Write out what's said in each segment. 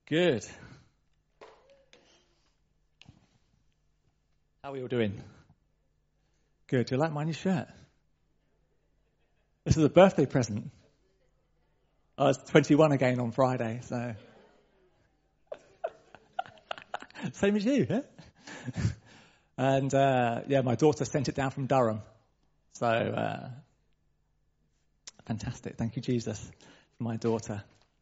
Good. How are we all doing? Good. Do you like my new shirt? This is a birthday present. I was 21 again on Friday, so. Same as you, huh? And, my daughter sent it down from Durham. So, fantastic. Thank you, Jesus, for my daughter.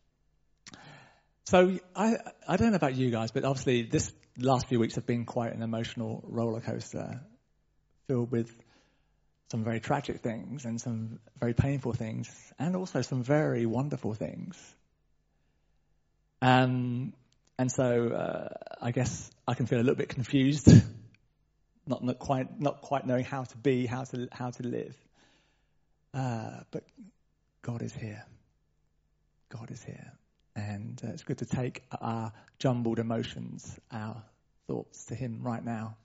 So, I don't know about you guys, but obviously this last few weeks have been quite an emotional roller coaster, filled with some very tragic things and some very painful things, and also some very wonderful things. And so I guess I can feel a little bit confused, not quite knowing how to be, how to live. But God is here. God is here. And it's good to take our jumbled emotions, our thoughts to him right now.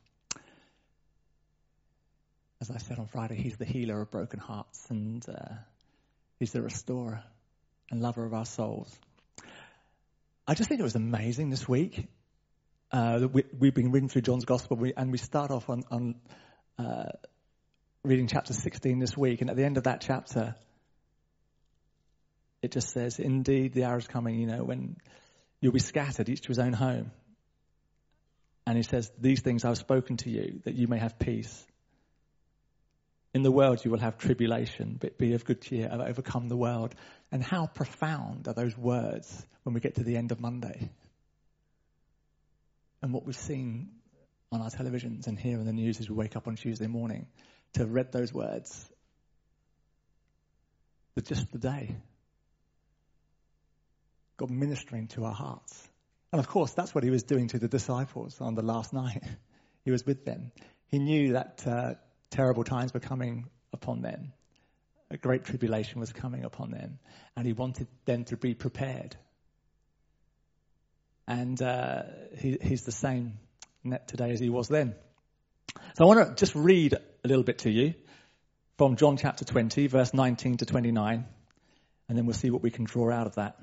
As I said on Friday, he's the healer of broken hearts, and he's the restorer and lover of our souls. I just think it was amazing this week. We've been reading through John's Gospel, and we start off on reading chapter 16 this week, and at the end of that chapter, it just says, indeed, the hour is coming, when you'll be scattered, each to his own home. And he says, these things I've spoken to you, that you may have peace. In the world you will have tribulation, but be of good cheer, I've overcome the world. And how profound are those words when we get to the end of Monday? And what we've seen on our televisions and here in the news as we wake up on Tuesday morning, to have read those words, for just the day. God ministering to our hearts. And of course, that's what he was doing to the disciples on the last night. He was with them. He knew that terrible times were coming upon them. A great tribulation was coming upon them. And he wanted them to be prepared. And he's the same today as he was then. So I want to just read a little bit to you from John chapter 20, verse 19 to 29. And then we'll see what we can draw out of that.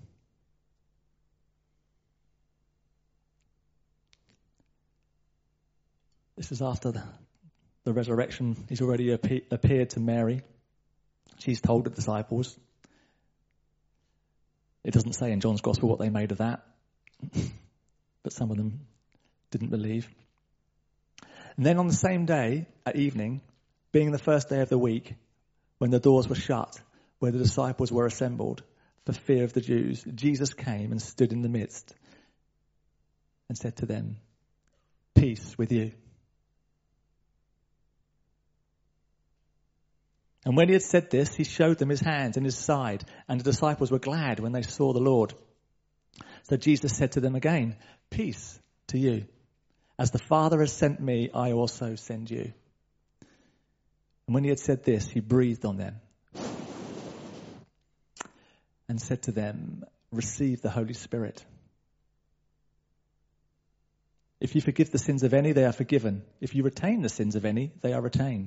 This is after the resurrection. He's already appeared to Mary. She's told the disciples. It doesn't say in John's Gospel what they made of that. But some of them didn't believe. And then on the same day, at evening, being the first day of the week, when the doors were shut, where the disciples were assembled for fear of the Jews, Jesus came and stood in the midst and said to them, peace with you. And when he had said this, he showed them his hands and his side, and the disciples were glad when they saw the Lord. So Jesus said to them again, peace to you. As the Father has sent me, I also send you. And when he had said this, he breathed on them and said to them, receive the Holy Spirit. If you forgive the sins of any, they are forgiven. If you retain the sins of any, they are retained.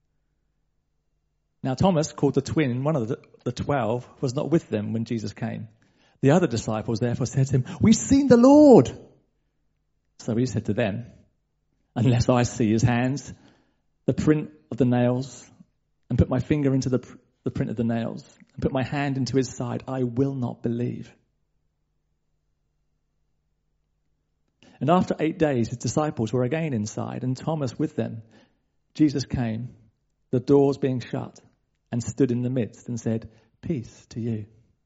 Now Thomas, called the twin, one of the 12, was not with them when Jesus came. The other disciples therefore said to him, we've seen the Lord. So he said to them, unless I see his hands, the print of the nails, and put my finger into the print of the nails, and put my hand into his side, I will not believe. And after 8 days, his disciples were again inside, and Thomas with them. Jesus came, the doors being shut, and stood in the midst and said, peace to you.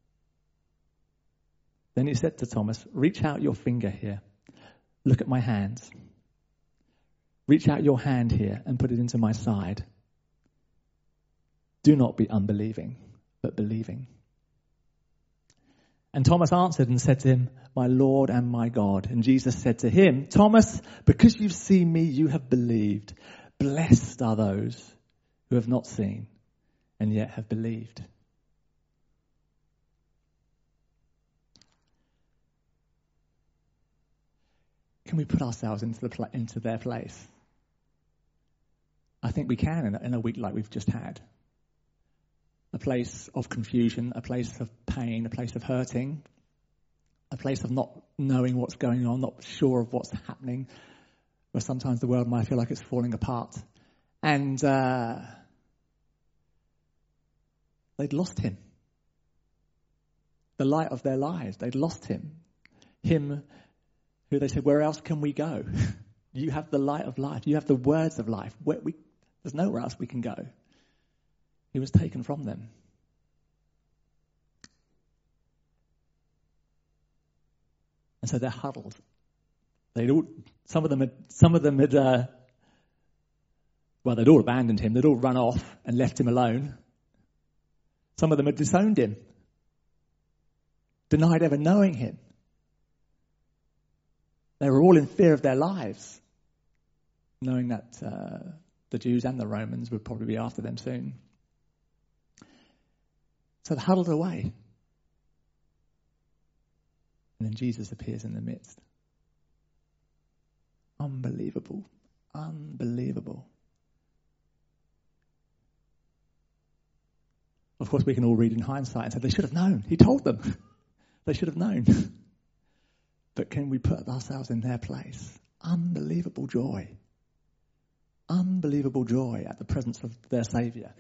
Then he said to Thomas, reach out your finger here. Look at my hands. Reach out your hand here and put it into my side. Do not be unbelieving, but believing. And Thomas answered and said to him, my Lord and my God. And Jesus said to him, Thomas, because you've seen me, you have believed. Blessed are those who have not seen and yet have believed. Can we put ourselves into their place? I think we can in a week like we've just had. A place of confusion, a place of pain, a place of hurting, a place of not knowing what's going on, not sure of what's happening, where sometimes the world might feel like it's falling apart. And they'd lost him. The light of their lives, they'd lost him. Him who they said, where else can we go? You have the light of life. You have the words of life. There's nowhere else we can go. He was taken from them. And so they're huddled. They'd all abandoned him. They'd all run off and left him alone. Some of them had disowned him, denied ever knowing him. They were all in fear of their lives, knowing that the Jews and the Romans would probably be after them soon. So they huddled away. And then Jesus appears in the midst. Unbelievable. Unbelievable. Of course, we can all read in hindsight and say, they should have known. He told them. They should have known. But can we put ourselves in their place? Unbelievable joy. Unbelievable joy at the presence of their Saviour.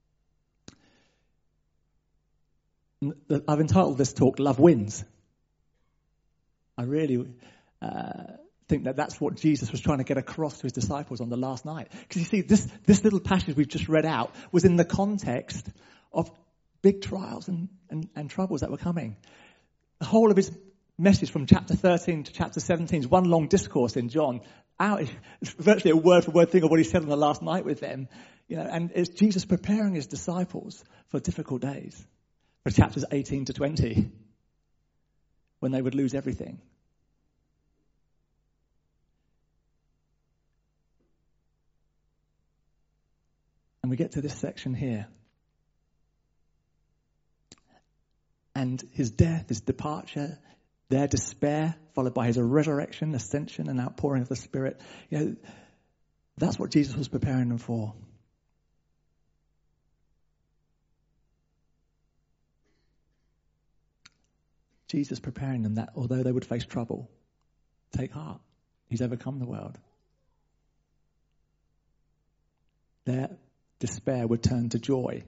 I've entitled this talk, Love Wins. I really think that that's what Jesus was trying to get across to his disciples on the last night. Because you see, this little passage we've just read out was in the context of big trials and troubles that were coming. The whole of his message from chapter 13 to chapter 17 is one long discourse in John. It's virtually a word-for-word thing of what he said on the last night with them. And it's Jesus preparing his disciples for difficult days. For chapters 18 to 20, when they would lose everything. And we get to this section here. And his death, his departure, their despair, followed by his resurrection, ascension, and outpouring of the Spirit. That's what Jesus was preparing them for. Jesus preparing them that although they would face trouble, take heart. He's overcome the world. Their despair would turn to joy.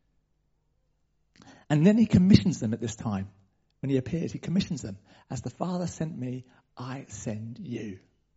And then he commissions them at this time. When he appears, he commissions them. As the Father sent me, I send you.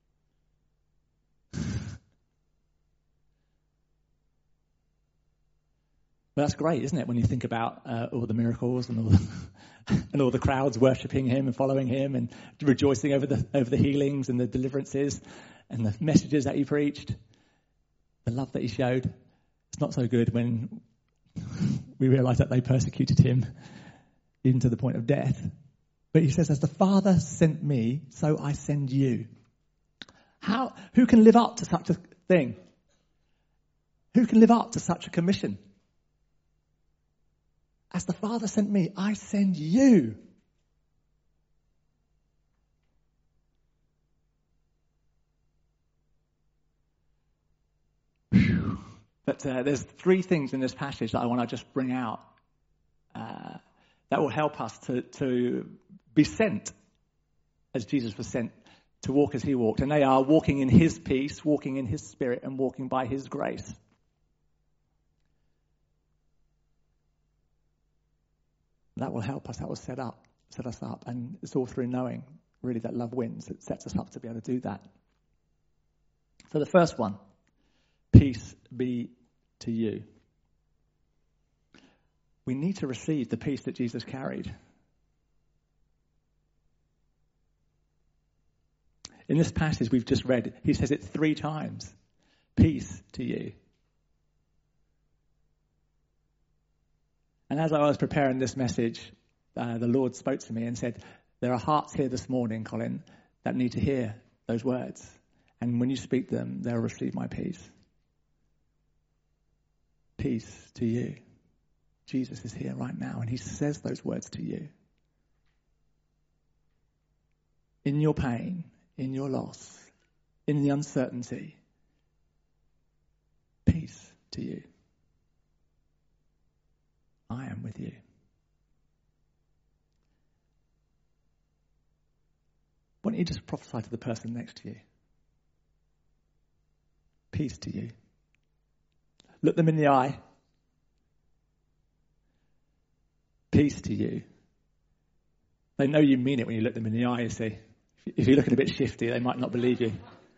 Well, that's great, isn't it, when you think about all the miracles and all the crowds worshipping him and following him and rejoicing over the healings and the deliverances and the messages that he preached, the love that he showed. It's not so good when we realise that they persecuted him even to the point of death. But he says, as the Father sent me, so I send you. Who can live up to such a thing? Who can live up to such a commission? As the Father sent me, I send you. Whew. But there's three things in this passage that I want to just bring out that will help us to be sent as Jesus was sent, to walk as he walked. And they are walking in his peace, walking in his Spirit, and walking by his grace. That will help us. That will set us up. And it's all through knowing, really, that love wins. It sets us up to be able to do that. So the first one, peace be to you. We need to receive the peace that Jesus carried. In this passage we've just read, he says it 3 times. Peace to you. And as I was preparing this message, the Lord spoke to me and said, there are hearts here this morning, Colin, that need to hear those words. And when you speak them, they'll receive my peace. Peace to you. Jesus is here right now, and he says those words to you. In your pain, in your loss, in the uncertainty, peace to you. I am with you. don't you just prophesy to the person next to you? Peace to you. Look them in the eye. Peace to you. They know you mean it when you look them in the eye, you see. If you're looking a bit shifty, they might not believe you.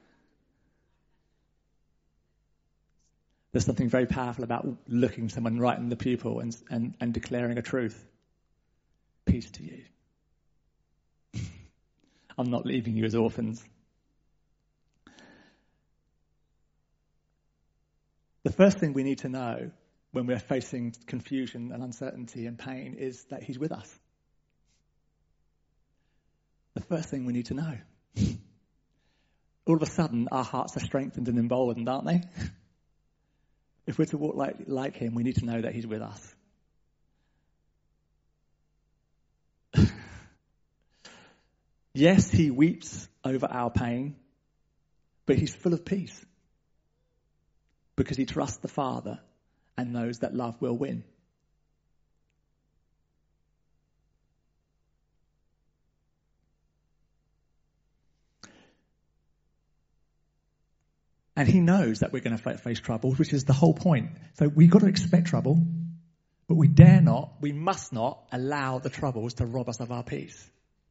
There's something very powerful about looking someone right in the pupil and declaring a truth. Peace to you. I'm not leaving you as orphans. The first thing we need to know when we're facing confusion and uncertainty and pain is that he's with us. The first thing we need to know. All of a sudden, our hearts are strengthened and emboldened, aren't they? If we're to walk like him, we need to know that he's with us. Yes, he weeps over our pain, but he's full of peace because he trusts the Father and knows that love will win. And he knows that we're going to face trouble, which is the whole point. So we've got to expect trouble, but we must not allow the troubles to rob us of our peace.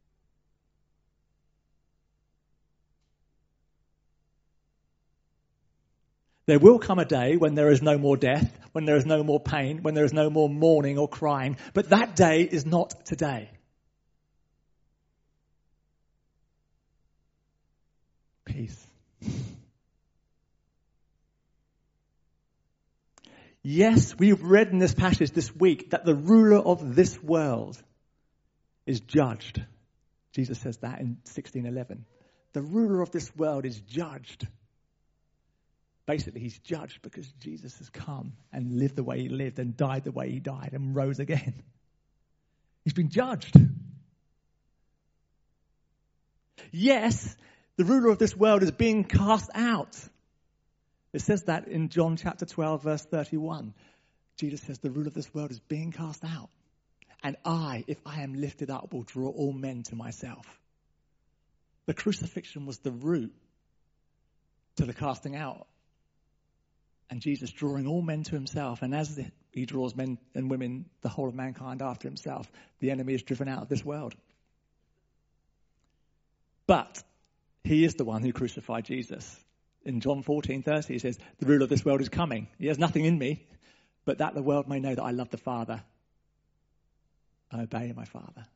There will come a day when there is no more death, when there is no more pain, when there is no more mourning or crying, but that day is not today. Peace. Yes, we've read in this passage this week that the ruler of this world is judged. Jesus says that in 16:11. The ruler of this world is judged. Basically, he's judged because Jesus has come and lived the way he lived and died the way he died and rose again. He's been judged. Yes, the ruler of this world is being cast out. It says that in John chapter 12, verse 31. Jesus says the ruler of this world is being cast out. And I, if I am lifted up, will draw all men to myself. The crucifixion was the route to the casting out. And Jesus drawing all men to himself. And as he draws men and women, the whole of mankind after himself, the enemy is driven out of this world. But he is the one who crucified Jesus. In John 14:30, he says, the ruler of this world is coming. He has nothing in me, but that the world may know that I love the Father. I obey my Father.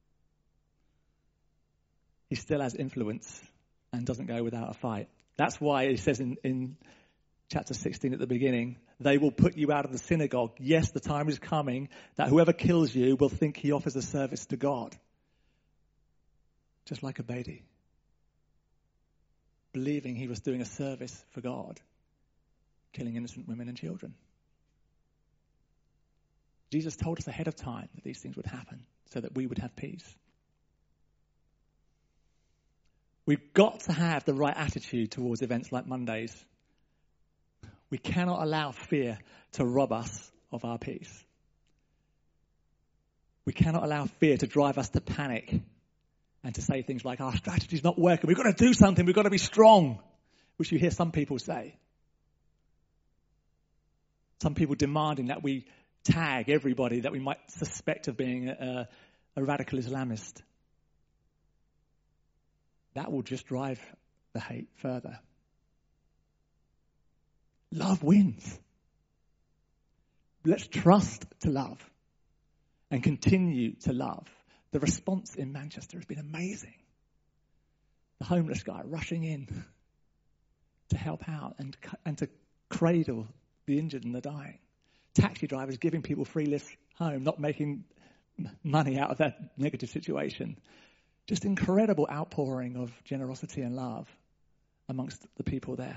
He still has influence and doesn't go without a fight. That's why he says in chapter 16 at the beginning, they will put you out of the synagogue. Yes, the time is coming that whoever kills you will think he offers a service to God. Just like a baby. Believing he was doing a service for God, killing innocent women and children. Jesus told us ahead of time that these things would happen so that we would have peace. We've got to have the right attitude towards events like Mondays. We cannot allow fear to rob us of our peace. We cannot allow fear to drive us to panic and to say things like, our strategy's not working, we've got to do something, we've got to be strong, which you hear some people say. Some people demanding that we tag everybody that we might suspect of being a radical Islamist. That will just drive the hate further. Love wins. Let's trust to love and continue to love. The response in Manchester has been amazing. The homeless guy rushing in to help out and to cradle the injured and the dying. Taxi drivers giving people free lifts home, not making money out of that negative situation. Just incredible outpouring of generosity and love amongst the people there.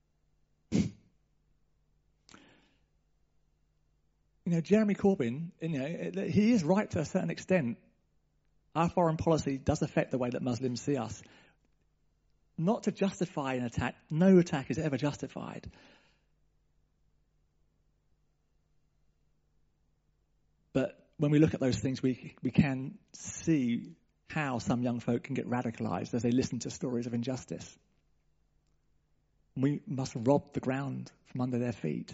Jeremy Corbyn, he is right to a certain extent. Our foreign policy does affect the way that Muslims see us. Not to justify an attack. No attack is ever justified. But when we look at those things, we can see how some young folk can get radicalized as they listen to stories of injustice. We must rob the ground from under their feet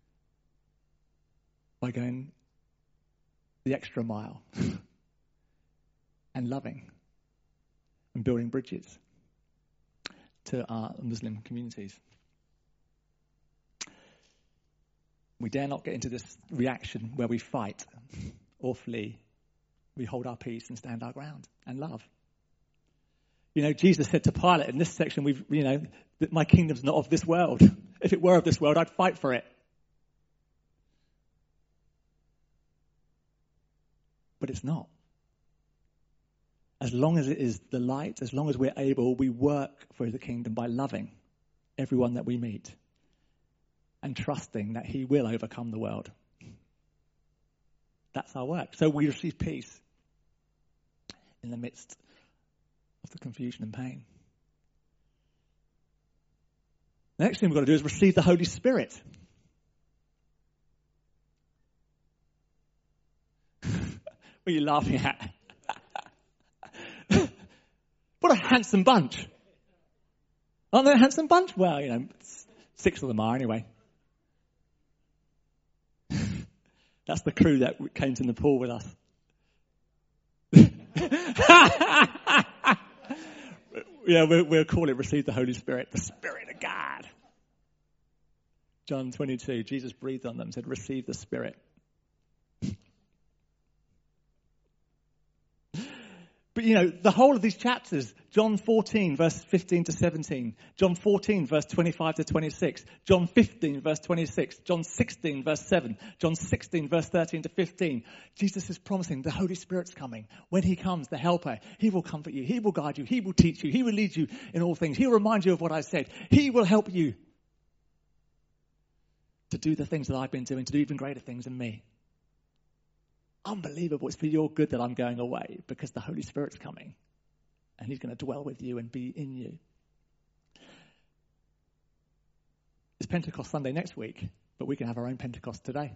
by going the extra mile and loving and building bridges to our Muslim communities. We dare not get into this reaction where we fight or flee. We hold our peace and stand our ground and love. Jesus said to Pilate in this section, that my kingdom's not of this world. If it were of this world, I'd fight for it. But it's not. As long as it is the light, as long as we're able, we work for the kingdom by loving everyone that we meet and trusting that he will overcome the world. That's our work. So we receive peace in the midst of the confusion and pain. The next thing we've got to do is receive the Holy Spirit. What are you laughing at? What a handsome bunch. Aren't they a handsome bunch? Well, 6 of them are anyway. That's the crew that came to Nepal with us. Yeah, we'll call it receive the Holy Spirit, the Spirit of God. John 22, Jesus breathed on them and said, receive the Spirit. But the whole of these chapters, John 14, verse 15 to 17, John 14, verse 25 to 26, John 15, verse 26, John 16, verse 7, John 16, verse 13 to 15, Jesus is promising the Holy Spirit's coming. When he comes, the helper, he will comfort you, he will guide you, he will teach you, he will lead you in all things. He'll remind you of what I said. He will help you to do the things that I've been doing, to do even greater things than me. Unbelievable. It's for your good that I'm going away because the Holy Spirit's coming and he's going to dwell with you and be in you. It's Pentecost Sunday next week, but we can have our own Pentecost today.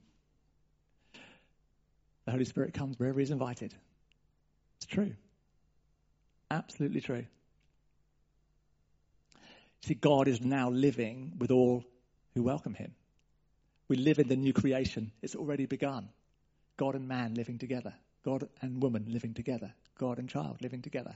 The Holy Spirit comes wherever he's invited. It's true. Absolutely true. See, God is now living with all who welcome him. We live in the new creation. It's already begun. God and man living together. God and woman living together. God and child living together.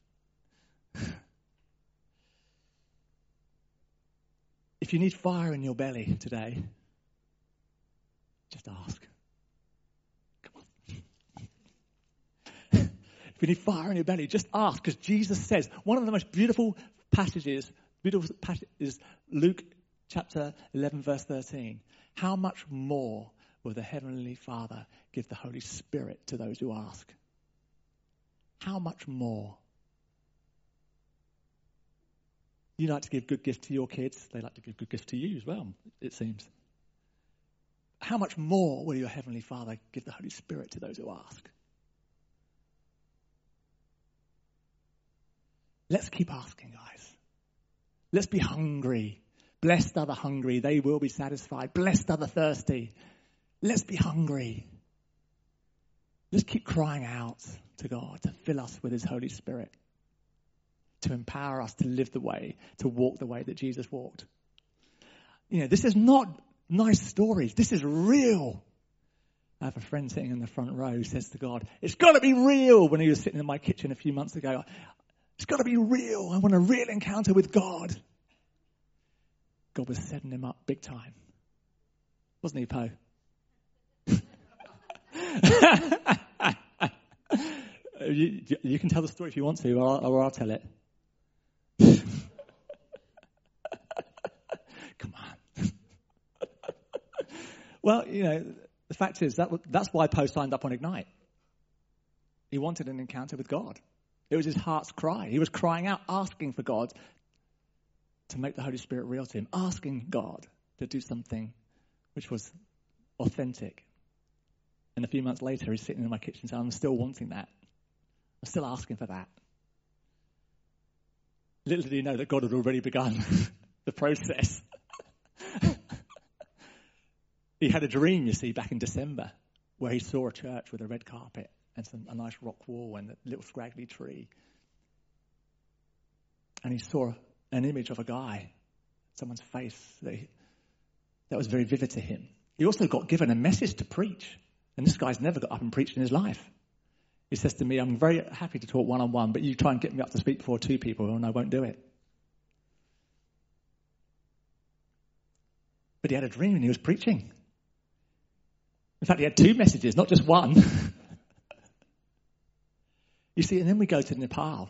If you need fire in your belly today, just ask. Come on. If you need fire in your belly, just ask. Because Jesus says, one of the most beautiful passages is Luke chapter 11, verse 13. How much more will the Heavenly Father give the Holy Spirit to those who ask? How much more? You like to give good gifts to your kids. They like to give good gifts to you as well, it seems. How much more will your Heavenly Father give the Holy Spirit to those who ask? Let's keep asking, guys. Let's be hungry. Blessed are the hungry. They will be satisfied. Blessed are the thirsty. Let's be hungry. Let's keep crying out to God to fill us with his Holy Spirit, to empower us to live the way, to walk the way that Jesus walked. This is not nice stories. This is real. I have a friend sitting in the front row who says to God, it's got to be real. When he was sitting in my kitchen a few months ago, it's got to be real. I want a real encounter with God. God was setting him up big time. Wasn't he, Poe? You can tell the story if you want to, or I'll tell it. Come on. Well, the fact is that's why Poe signed up on Ignite. He wanted an encounter with God. It was his heart's cry. He was crying out, asking for God to make the Holy Spirit real to him, asking God to do something which was authentic. And a few months later, he's sitting in my kitchen saying, I'm still wanting that. I'm still asking for that. Little did he know that God had already begun the process. He had a dream, you see, back in December, where he saw a church with a red carpet and a nice rock wall and a little scraggly tree. And he saw an image of a guy, someone's face that was very vivid to him. He also got given a message to preach. And this guy's never got up and preached in his life. He says to me, I'm very happy to talk one-on-one, but you try and get me up to speak before 2 people and I won't do it. But he had a dream and he was preaching. In fact, he had 2 messages, not just one. You see, and then we go to Nepal.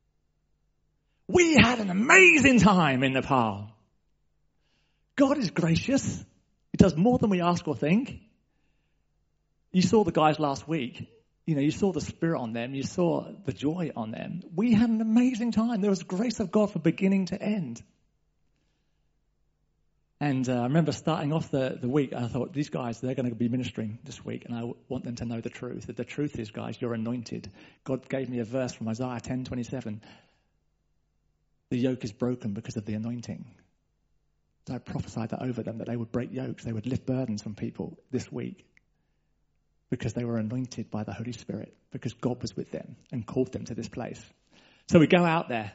We had an amazing time in Nepal. God is gracious. He does more than we ask or think. You saw the guys last week. You saw the Spirit on them. You saw the joy on them. We had an amazing time. There was the grace of God from beginning to end. And I remember starting off the week, I thought, these guys, they're going to be ministering this week, and I want them to know the truth. That the truth is, guys, you're anointed. God gave me a verse from Isaiah 10:27. The yoke is broken because of the anointing. So I prophesied that over them, that they would break yokes, they would lift burdens from people this week because they were anointed by the Holy Spirit, because God was with them and called them to this place. So we go out there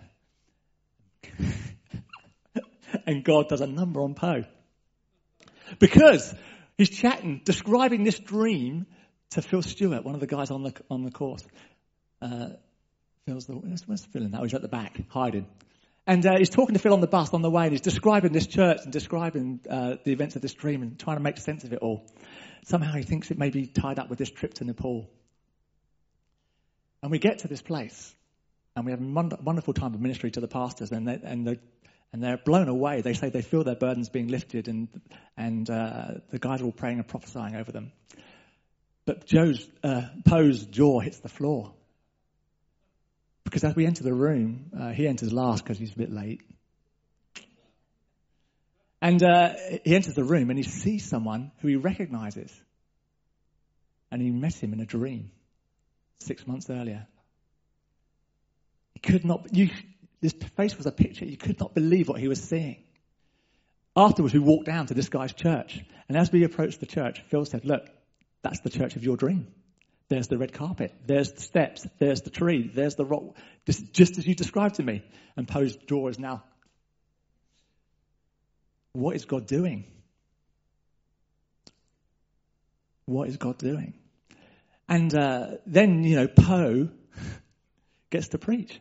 and God does a number on Poe because he's chatting, describing this dream to Phil Stewart, one of the guys on the course. Where's Phil in that? He's at the back, hiding. And he's talking to Phil on the bus on the way, and he's describing this church and describing the events of this dream and trying to make sense of it all. Somehow he thinks it may be tied up with this trip to Nepal. And we get to this place, and we have a wonderful time of ministry to the pastors, and they're blown away. They say they feel their burdens being lifted, and the guys are all praying and prophesying over them. But Poe's jaw hits the floor. Because as we enter the room, he enters last because he's a bit late. And he enters the room and he sees someone who he recognizes. And he met him in a dream 6 months earlier. His face was a picture. You could not believe what he was seeing. Afterwards, we walked down to this guy's church. And as we approached the church, Phil said, look, that's the church of your dream. There's the red carpet. There's the steps. There's the tree. There's the rock. Just as you described to me. And Poe's jaw is now. What is God doing? What is God doing? And then, Poe gets to preach.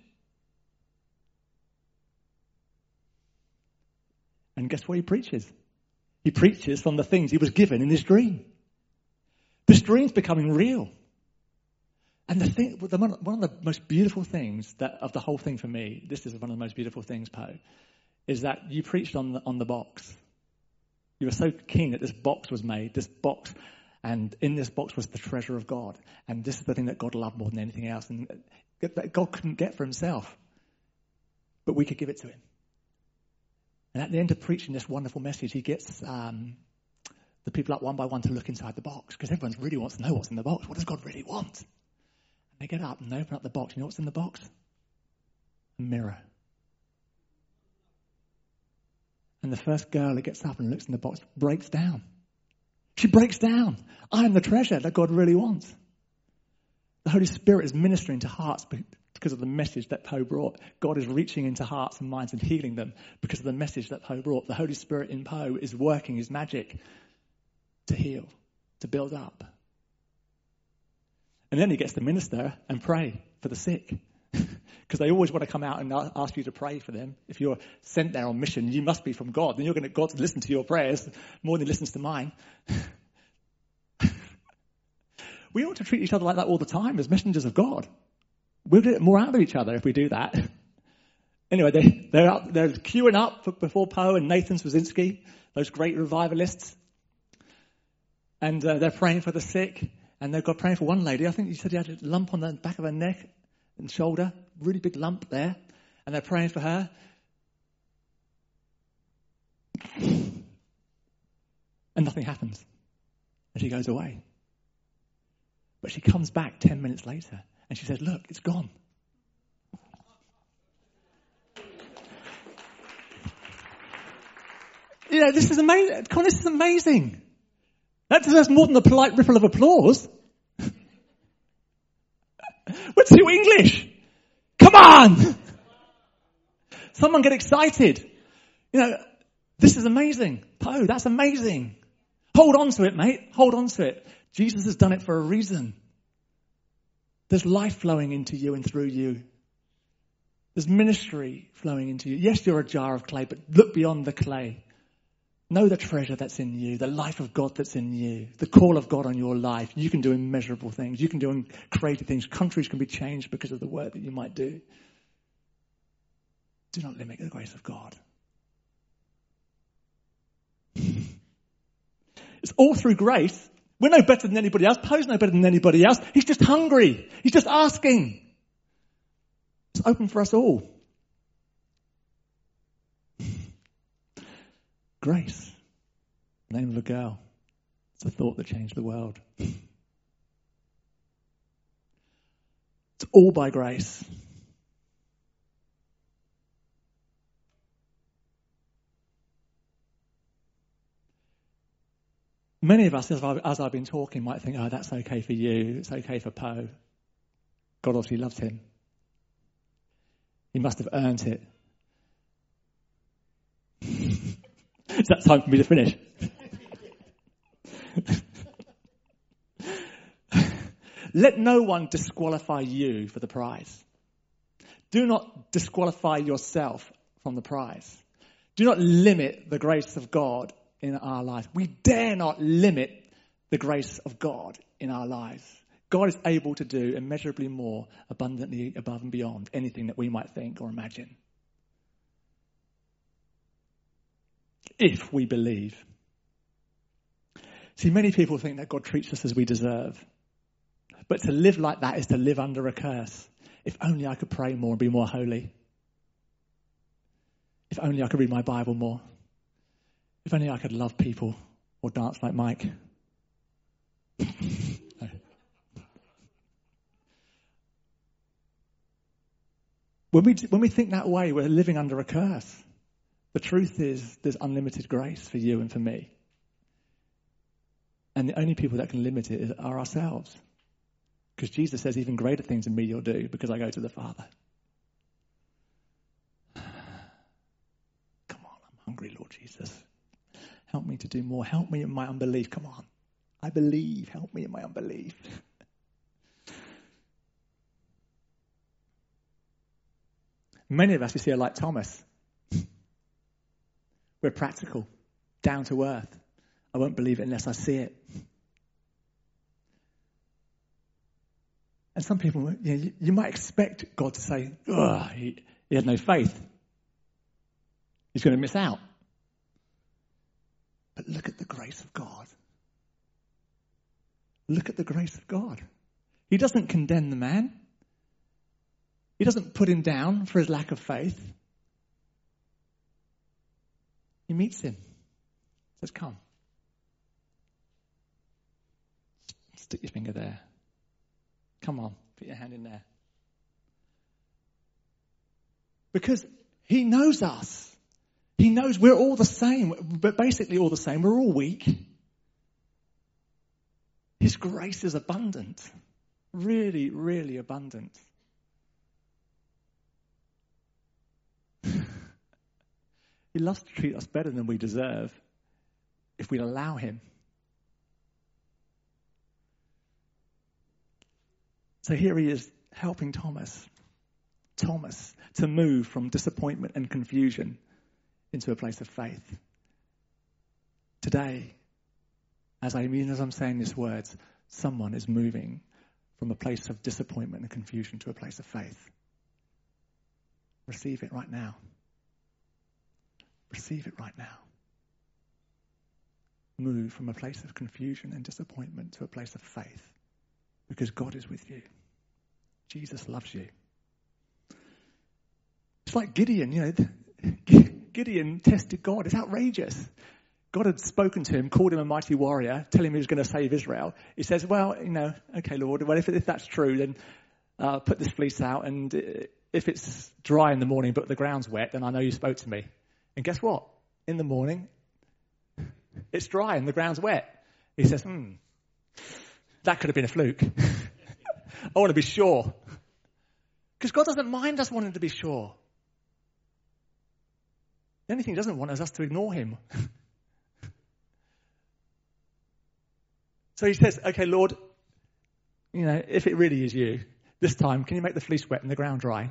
And guess what he preaches? He preaches from the things he was given in his dream. This dream's becoming real. And one of the most beautiful things of the whole thing for me, this is one of the most beautiful things, Poe, is that you preached on the box. You were so keen that this box was made, this box, and in this box was the treasure of God. And this is the thing that God loved more than anything else, and that God couldn't get for himself, but we could give it to him. And at the end of preaching this wonderful message, he gets the people up one by one to look inside the box, because everyone really wants to know what's in the box. What does God really want? They get up and they open up the box. You know what's in the box? A mirror. And the first girl that gets up and looks in the box breaks down. She breaks down. I am the treasure that God really wants. The Holy Spirit is ministering to hearts because of the message that Poe brought. God is reaching into hearts and minds and healing them because of the message that Poe brought. The Holy Spirit in Poe is working his magic to heal, to build up. And then he gets to minister and pray for the sick. Because they always want to come out and ask you to pray for them. If you're sent there on mission, you must be from God. Then you're going to God to listen to your prayers more than he listens to mine. We ought to treat each other like that all the time as messengers of God. We'll get more out of each other if we do that. Anyway, they're queuing up before Poe and Nathan Swazinski, those great revivalists. And they're praying for the sick. And they've got praying for one lady. I think you said he had a lump on the back of her neck and shoulder. Really big lump there. And they're praying for her. And nothing happens. And she goes away. But she comes back 10 minutes later. And she says, look, it's gone. This is amazing. Come on, this is amazing. That deserves more than a polite ripple of applause. We're too English. Come on. Someone get excited. This is amazing. Poe, that's amazing. Hold on to it, mate. Hold on to it. Jesus has done it for a reason. There's life flowing into you and through you. There's ministry flowing into you. Yes, you're a jar of clay, but look beyond the clay. Know the treasure that's in you, the life of God that's in you, the call of God on your life. You can do immeasurable things. You can do creative things. Countries can be changed because of the work that you might do. Do not limit the grace of God. It's all through grace. We're no better than anybody else. Poe's no better than anybody else. He's just hungry. He's just asking. It's open for us all. Grace. Name of a girl. It's a thought that changed the world. It's all by grace. Many of us, as I've been talking, might think, oh, that's okay for you. It's okay for Poe. God obviously loves him. He must have earned it. Is that time for me to finish? Let no one disqualify you for the prize. Do not disqualify yourself from the prize. Do not limit the grace of God in our lives. We dare not limit the grace of God in our lives. God is able to do immeasurably more, abundantly above and beyond anything that we might think or imagine. If we believe. See, many people think that God treats us as we deserve. But to live like that is to live under a curse. If only I could pray more and be more holy. If only I could read my Bible more. If only I could love people or dance like Mike. No. When we think that way, we're living under a curse. The truth is, there's unlimited grace for you and for me. And the only people that can limit it are ourselves. Because Jesus says, even greater things than me you'll do, because I go to the Father. Come on, I'm hungry, Lord Jesus. Help me to do more. Help me in my unbelief. Come on. I believe. Help me in my unbelief. Many of us, you see, are like Thomas. We're practical, down to earth. I won't believe it unless I see it. And some people, you might expect God to say, he had no faith. He's going to miss out. But look at the grace of God. Look at the grace of God. He doesn't condemn the man. He doesn't put him down for his lack of faith. He meets him. Says, come. Stick your finger there. Come on, put your hand in there. Because he knows us. He knows we're all the same, but basically all the same. We're all weak. His grace is abundant. Really, really abundant. He loves to treat us better than we deserve if we allow him. So here he is helping Thomas to move from disappointment and confusion into a place of faith. Today, as I'm saying these words, someone is moving from a place of disappointment and confusion to a place of faith. Receive it right now. Receive it right now. Move from a place of confusion and disappointment to a place of faith. Because God is with you. Jesus loves you. It's like Gideon, Gideon tested God. It's outrageous. God had spoken to him, called him a mighty warrior, telling him he was going to save Israel. He says, well, okay, Lord, well, if that's true, then put this fleece out, and if it's dry in the morning but the ground's wet, then I know you spoke to me. And guess what? In the morning, it's dry and the ground's wet. He says, that could have been a fluke. I want to be sure. Because God doesn't mind us wanting to be sure. The only thing he doesn't want is us to ignore him. So he says, okay, Lord, if it really is you, this time, can you make the fleece wet and the ground dry?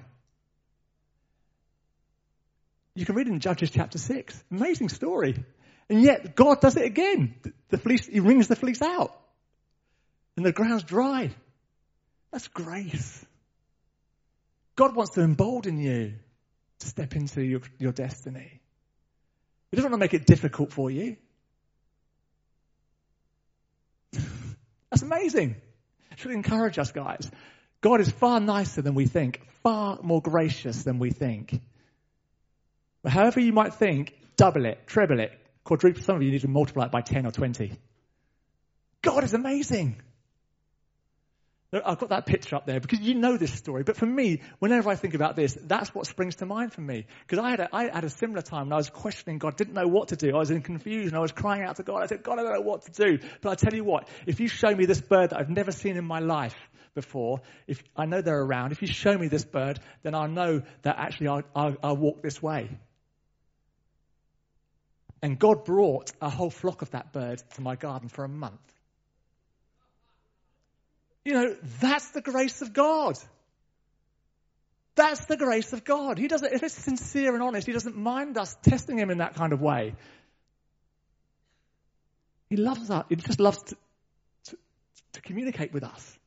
You can read in Judges chapter 6. Amazing story. And yet, God does it again. The fleece, he wrings the fleece out. And the ground's dry. That's grace. God wants to embolden you to step into your destiny. He doesn't want to make it difficult for you. That's amazing. It should encourage us, guys. God is far nicer than we think, far more gracious than we think. But however you might think, double it, treble it, quadruple. Some of you need to multiply it by 10 or 20. God is amazing. I've got that picture up there because you know this story. But for me, whenever I think about this, that's what springs to mind for me. Because I had a similar time when I was questioning God, didn't know what to do. I was in confusion. I was crying out to God. I said, God, I don't know what to do. But I tell you what, if you show me this bird that I've never seen in my life before, if I know they're around, if you show me this bird, then I'll know that actually I'll walk this way. And God brought a whole flock of that bird to my garden for a month. That's the grace of God. That's the grace of God. He doesn't, if it's sincere and honest, he doesn't mind us testing him in that kind of way. He loves us. He just loves to communicate with us.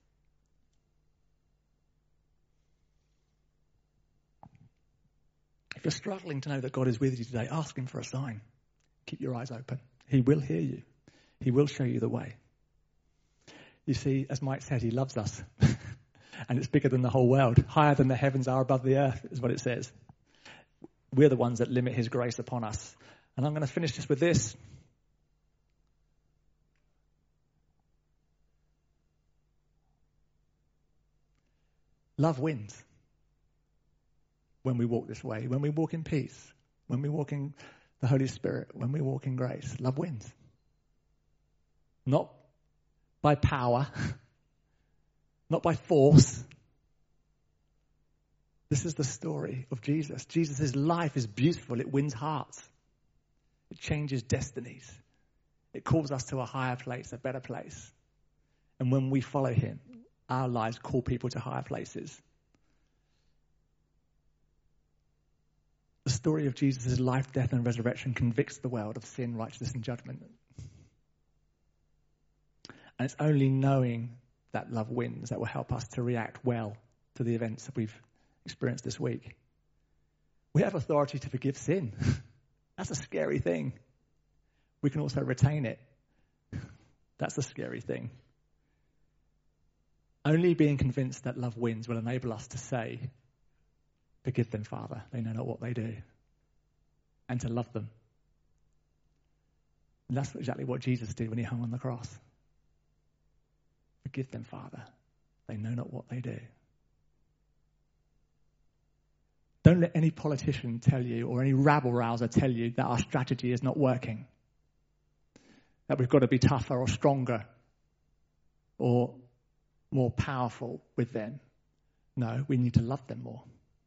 If you're struggling to know that God is with you today, ask him for a sign. Keep your eyes open. He will hear you. He will show you the way. You see, as Mike said, he loves us. And it's bigger than the whole world. Higher than the heavens are above the earth, is what it says. We're the ones that limit his grace upon us. And I'm going to finish just with this. Love wins when we walk this way, when we walk in peace, when we walk in the Holy Spirit, when we walk in grace. Love wins. Not by power, not by force. This is the story of Jesus. Jesus' life is beautiful. It wins hearts. It changes destinies. It calls us to a higher place, a better place. And when we follow him, our lives call people to higher places. The story of Jesus' life, death, and resurrection convicts the world of sin, righteousness, and judgment. And it's only knowing that love wins that will help us to react well to the events that we've experienced this week. We have authority to forgive sin. That's a scary thing. We can also retain it. That's a scary thing. Only being convinced that love wins will enable us to say, forgive them, Father. They know not what they do. And to love them. And that's exactly what Jesus did when he hung on the cross. Forgive them, Father. They know not what they do. Don't let any politician tell you or any rabble-rouser tell you that our strategy is not working. That we've got to be tougher or stronger or more powerful with them. No, we need to love them more.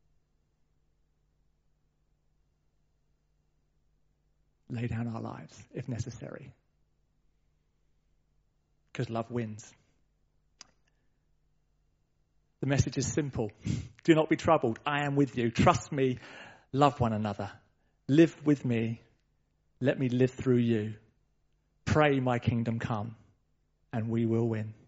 Lay down our lives if necessary. Because love wins. The message is simple. Do not be troubled. I am with you. Trust me. Love one another. Live with me. Let me live through you. Pray my kingdom come. And we will win.